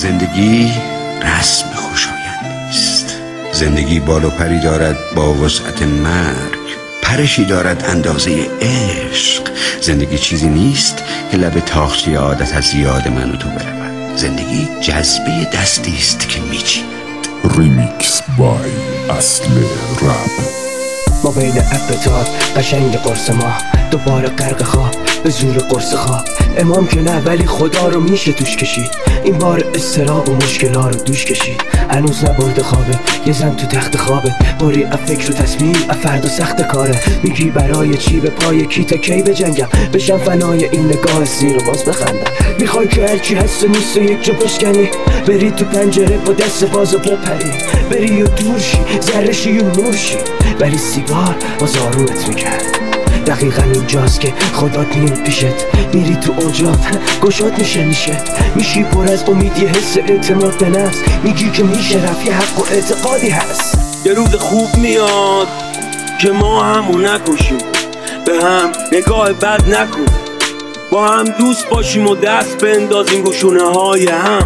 زندگی رسم خوشایندی است. زندگی بال و پری دارد با وسعت مرگ، پرشی دارد اندازه عشق. زندگی چیزی نیست که لب تاخچه عادت از یاد من و تو برود. زندگی جذبه دستی است که میچیند. ریمیکس بای اصل رپ. ما بین اپتاد قشنگ قرص ما، دوباره غرق خواب به زور قرص خواب. امام که نه ولی خدا رو میشه توش کشید. این بار استراب و مشکل‌ها رو دوش کشید. هنوز نبرده خوابه یه زن تو تخت خوابه، باری از فکر و تصمیم از فردا سخت کاره. میگی برای چی به پای کی تا کی بجنگم، بشم فنای این نگاه سیر و باز بخندم. میخوای که هرچی هست و نیست و یک جا بشکنی، بری تو پنجره با دست باز و بپری، بری و دور شی ذره شی و نور شی، بری سیگار باز آرومت میکرد. دقیقا اینجاست که خدات میاد پیشت، میری تو اوجات گشاد میشه میشی پر از امید، یه حس اعتماد به نفس، میگی که میشه رفت، یه حق و اعتقادی هست. یه روز خوب میاد که ما همو نکشیم، به هم نگاه بد نکن، با هم دوست باشیم و دست بندازیم گشونه های هم.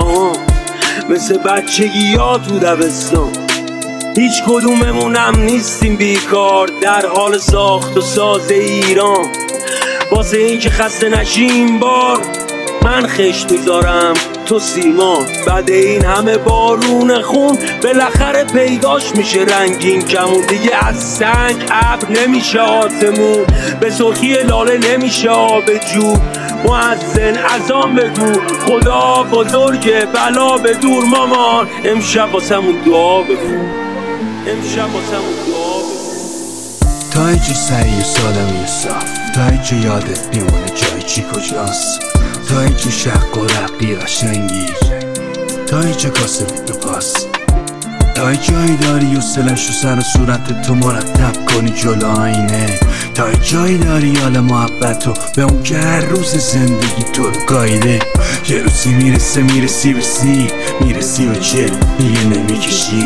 مثل بچگی ها تو دبستان، هیچ کدوممونم نیستیم بیکار، در حال ساخت و ساز ایران. واسه این که خسته نشیم بار، من خشت میذارم تو سیمان. بعد این همه بارون خون بالاخره پیداش میشه رنگین کمون. دیگه از سنگ ابر نمیشه آسمون، به سرخی لاله نمیشه آب جو. مؤذن اذان بگو خدا بزرگه، بلا به دور مامان. امشب واسمون دعا بگو، امشب واسمون دعا بگو. تا هیچی سعی و سالمی و صاف، تا هیچی یادت میمونه جای چی کجاست، تا هیچی شق و رقی قشنگی، تا هیچی کاسه تو پاس، تا هیچ جایی داری و سلش و سر و صورت تو مرتب کنی جلو آینه، تا هیچ جایی داری حال محبت و به اون که هر روز زندگی تو رو گایده. یه روزی میرسی به میرسی به دیگه نمیکشی،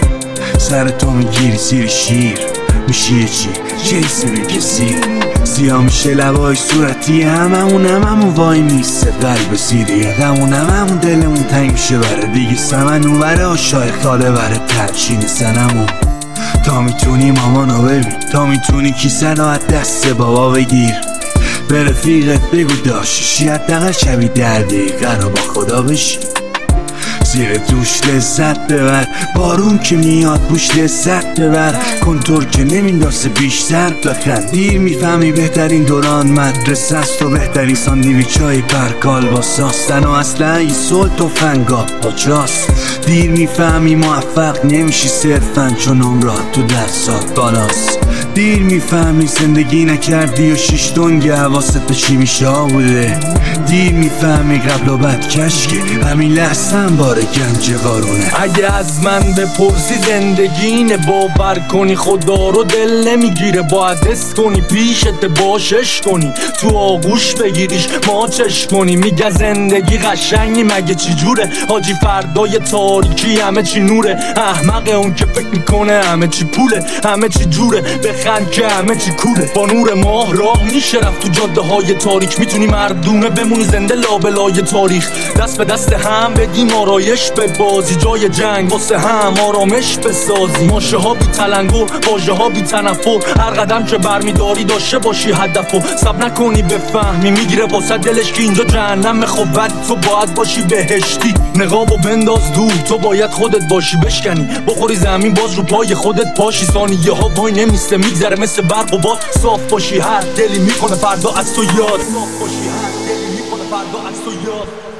سر تو میگیری زیر شیر، میشی چی چیزی بکسی. سیاه میشه لبای صورتی هممون وای میسته قلب سیری هممون دلمون تنگ میشه بره دیگه سمن اون بره آشای خاله بره ترچین سنمون. تا میتونی مامانو ببین، تا میتونی کیسه رو از دست بابا بگیر، به رفیقت بگو داشتشی حداقل شبی در دقیقه رو با خدا بشی، زیر دوش لذت ببر، بارون که میاد بوش لذت ببر، کنتور که نمیندازه بیشتر بخند. دیر میفهمی بهترین دوران مدرسه است و بهترین ساندویچ های پرکال با ساستن و اصلا ای سلط و فنگا پاچاست. دیر میفهمی موفق نمیشی صرفا چون عمرات تو درسات بالاست. دیر میفهمی زندگی نکردی و شیش دنگ حواست به چی میشه بوده. دیر میفهمی قبل و بعد کشکه همین لحظه هم باره گنج قارونه. اگه از من بپرسی زندگی اینه، باور کنی خدا رو دل نمیگیره، باید حس کنی پیشت باشش کنی، تو آغوش بگیریش ماچش کنی. میگه زندگی قشنگی مگه چی جوره، حاجی فردای تاریکی همه چی نوره. احمق اون که فکر میکنه همه چی پوله، همه چی جوره، بخند که همه چی کوله. با نور ماه راه میشه رفت تو جاده های تاریک، میتونی مردونه بمونی زنده لابلای تاریخ. دست به دست هم بدیم آرایش به بازی، جای جنگ واسه هم آرامش بسازی. ماشه ها بی تلنگر، واژه ها بی تنفر، هر قدم که برمیداری داشته باشی هدفو. سب نکنی بفهمی میگیره واسه دلش که اینجا جهنم، خب بعد تو باید باشی بهشتی. نقابو بنداز دور، تو باید خودت باشی بشکنی، بخوری زمین باز رو پای خودت پاشی. ثانیه ها وای نمیسته میگذره مثل برق و باد، صاف باشی هر دلی میکنه فردا از تو یاد، صاف باشی هر دلی میکنه فردا از تو یاد.